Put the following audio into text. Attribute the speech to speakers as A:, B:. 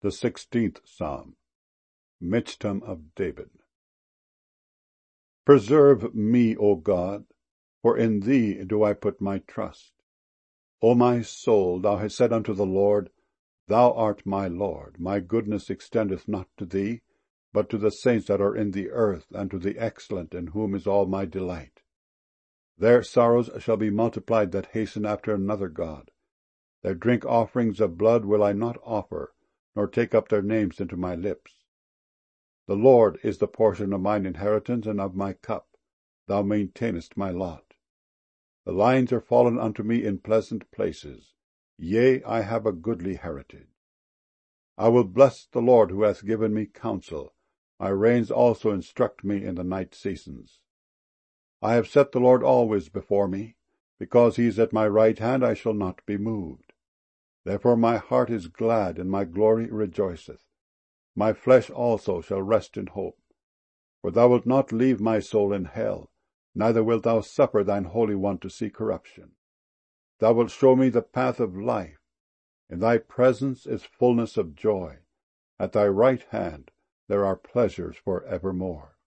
A: The 16th Psalm. Michtam of David. Preserve me, O God, for in thee do I put my trust. O my soul, thou hast said unto the Lord, Thou art my Lord. My goodness extendeth not to thee, but to the saints that are in the earth, and to the excellent, in whom is all my delight. Their sorrows shall be multiplied that hasten after another God. Their drink offerings of blood will I not offer, nor take up their names into my lips. The Lord is the portion of mine inheritance and of my cup. Thou maintainest my lot. The lines are fallen unto me in pleasant places. Yea, I have a goodly heritage. I will bless the Lord who hath given me counsel. My reins also instruct me in the night seasons. I have set the Lord always before me. Because he is at my right hand, I shall not be moved. Therefore my heart is glad, and my glory rejoiceth. My flesh also shall rest in hope. For thou wilt not leave my soul in hell, neither wilt thou suffer thine Holy One to see corruption. Thou wilt show me the path of life. In thy presence is fullness of joy. At thy right hand there are pleasures for evermore.